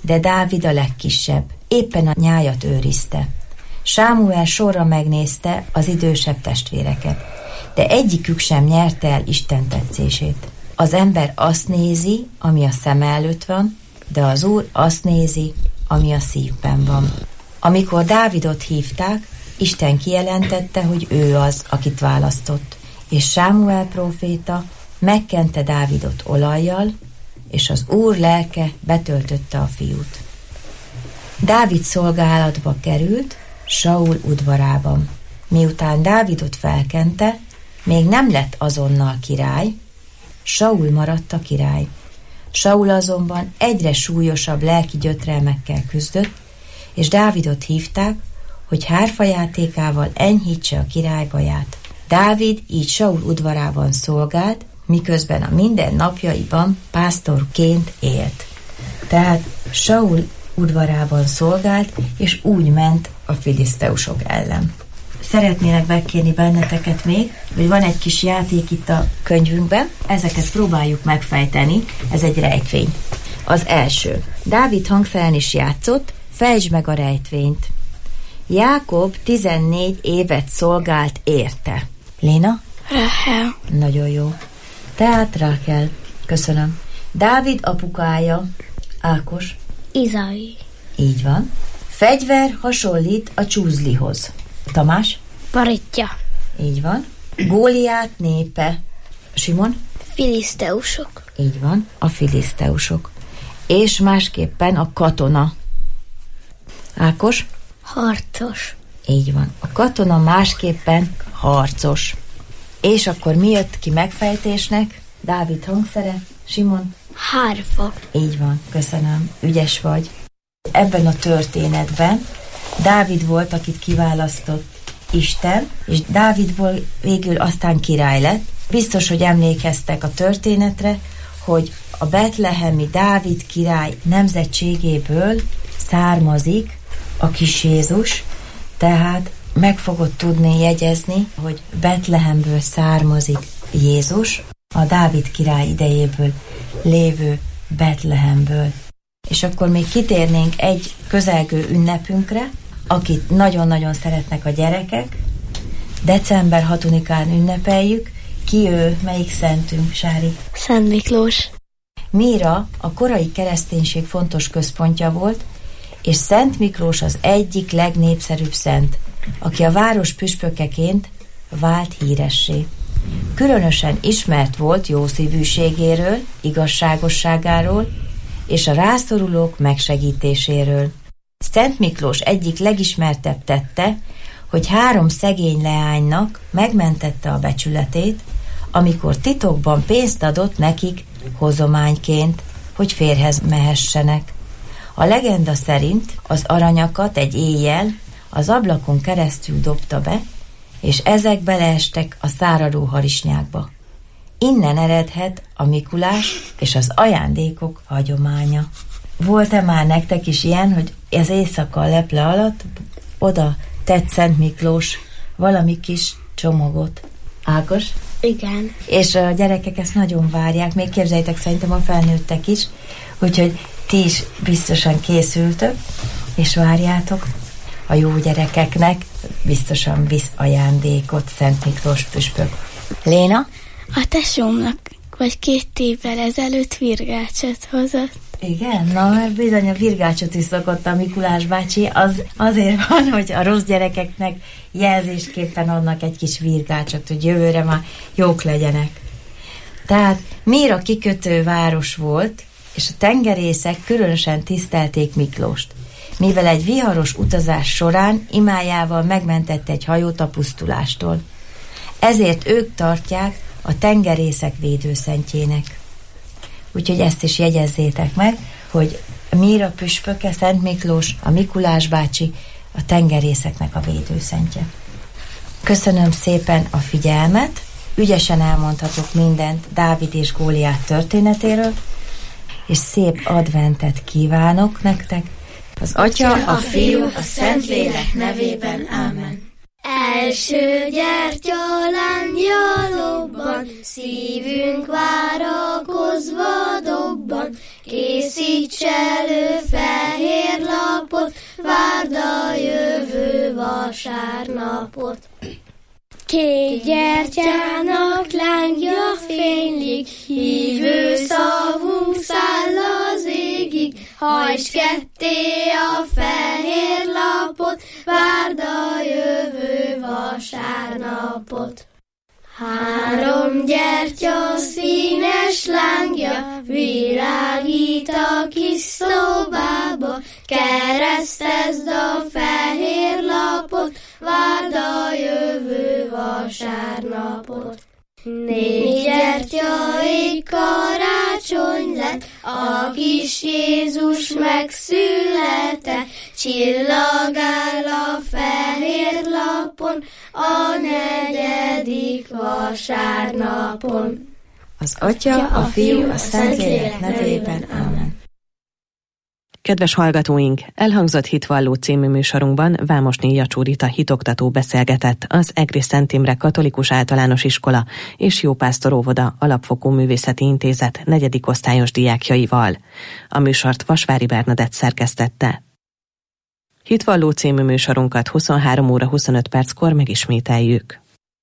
de Dávid a legkisebb, éppen a nyájat őrizte. Sámuel sorra megnézte az idősebb testvéreket, de egyikük sem nyerte el Isten tetszését. Az ember azt nézi, ami a szeme előtt van, de az Úr azt nézi, ami a szívben van. Amikor Dávidot hívták, Isten kijelentette, hogy ő az, akit választott, és Sámuel próféta megkente Dávidot olajjal, és az Úr lelke betöltötte a fiút. Dávid szolgálatba került Saul udvarában. Miután Dávidot felkente, még nem lett azonnal király, Saul maradt a király. Saul azonban egyre súlyosabb lelki gyötrelmekkel küzdött, és Dávidot hívták, hogy hárfajátékával enyhítse a király baját. Dávid így Saul udvarában szolgált, miközben a minden napjaiban pásztorként élt. Tehát Saul udvarában szolgált, és úgy ment a filiszteusok ellen. Szeretnének megkérni benneteket még, hogy van egy kis játék itt a könyvünkben, ezeket próbáljuk megfejteni, ez egy rejtvény. Az első. Dávid hangszeren is játszott, fejtsd meg a rejtvényt. Jákob 14 évet szolgált érte. Léna? Ráhel. Nagyon jó. Tehát Rákel. Köszönöm. Dávid apukája. Ákos? Izai. Így van. Fegyver hasonlít a csúzlihoz. Tamás? Barítja. Így van. Góliát népe. Simon? Filiszteusok. Így van. A filiszteusok. És másképpen a katona. Ákos? Harcos. Így van. A katona másképpen harcos. És akkor mi jött ki megfejtésnek? Dávid hangszere. Simon? Hárfa. Így van. Köszönöm. Ügyes vagy. Ebben a történetben Dávid volt, akit kiválasztott Isten, és Dávidból végül aztán király lett. Biztos, hogy emlékeztek a történetre, hogy a betlehemi Dávid király nemzetségéből származik a kis Jézus, tehát meg fogod tudni jegyezni, hogy Betlehemből származik Jézus, a Dávid király idejéből lévő Betlehemből. És akkor még kitérnénk egy közelgő ünnepünkre, akit nagyon-nagyon szeretnek a gyerekek. December 6-án ünnepeljük. Ki ő? Melyik szentünk, Sári? Szent Miklós. Míra a korai kereszténység fontos központja volt, és Szent Miklós az egyik legnépszerűbb szent, aki a város püspökeként vált híressé. Különösen ismert volt jószívűségéről, igazságosságáról és a rászorulók megsegítéséről. Szent Miklós egyik legismertebb tette, hogy 3 szegény leánynak megmentette a becsületét, amikor titokban pénzt adott nekik hozományként, hogy férjhez mehessenek. A legenda szerint az aranyakat egy éjjel az ablakon keresztül dobta be, és ezek beleestek a száradó harisnyákba. Innen eredhet a Mikulás és az ajándékok hagyománya. Volt-e már nektek is ilyen, hogy az éjszaka a leple alatt oda tett Szent Miklós valami kis csomagot? Ákos? Igen. És a gyerekek ezt nagyon várják, még képzeljétek, szerintem a felnőttek is, úgyhogy ti is biztosan készültök, és várjátok. A jó gyerekeknek biztosan visz ajándékot Szent Miklós püspök. Léna? A tesómnak vagy 2 évvel ezelőtt virgácsot hozott. Igen? Na, mert bizony a virgácsot is szokott a Mikulás bácsi, azért van, hogy a rossz gyerekeknek jelzésképpen adnak egy kis virgácsot, hogy jövőre már jók legyenek. Tehát Míra kikötő város volt, és a tengerészek különösen tisztelték Miklóst, mivel egy viharos utazás során imájával megmentette egy hajót a pusztulástól. Ezért ők tartják a tengerészek védőszentjének. Úgyhogy ezt is jegyezzétek meg, hogy Míra püspöke, Szent Miklós, a Mikulás bácsi, a tengerészeknek a védőszentje. Köszönöm szépen a figyelmet, ügyesen elmondhatok mindent Dávid és Góliát történetéről, és szép adventet kívánok nektek. Az Atya, a Fiú, a Szentlélek nevében. Ámen. Első gyertyalángja lobban, szívünk várakozva dobban, kész készíts elő fehér lapot, várd a jövő vasárnapot. Két gyertyának lángja fénylik, hívő szavunk száll az égig. Hajtsd ketté a fehér lapot, várd a jövő vasárnapot. 3 gyertya színes lángja világít a kis szobába. Keresztezd a fehér lapot, várd a jövő vasárnapot. 4 gyertya ég karácsony lett, a kis Jézus megszületett. Csillagál a fehér lapon, a 4. vasárnapon. Az Atya, a Fiú, a Szentlélek nevében. Amen. Kedves hallgatóink, elhangzott Hitvalló című műsorunkban Vámosné Jacsó Rita hitoktató beszélgetett az Egri Szent Imre Katolikus Általános Iskola és Jópásztor Óvoda Alapfokú Művészeti Intézet 4. osztályos diákjaival. A műsort Vasvári Bernadett szerkesztette. Hitvalló című műsorunkat 23 óra 25 perckor megismételjük.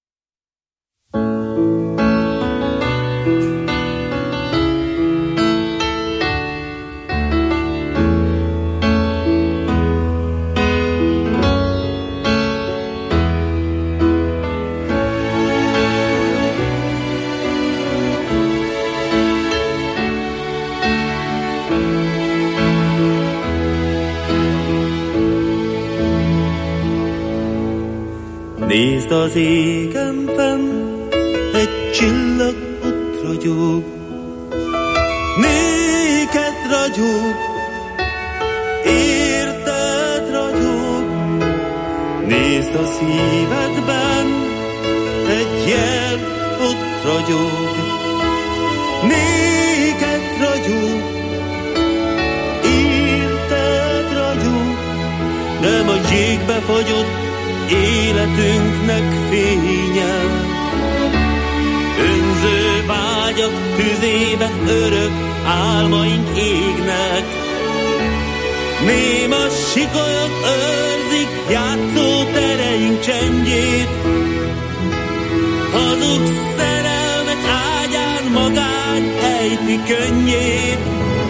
Nézd az égen fenn, egy csillag ott ragyog, néked ragyog, érted ragyog. Nézd a szívedben, egy jel ott ragyog, néked ragyog, érted ragyog. Nem a jégbe fagyott életünknek fénye, önző vágyak tüzében örök álmaink égnek. Néma sikolyok őrzik játszótereink csendjét, hazug szerelmek ágyán magány ejti könnyét.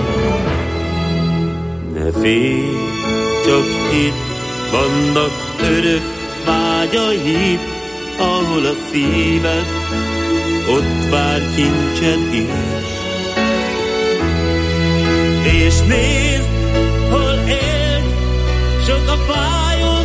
Ne félj, csak hidd, vannak örök vágyaid, ahol a szíved, ott vár kincsed is. És nézd, hol élsz, sok a fájó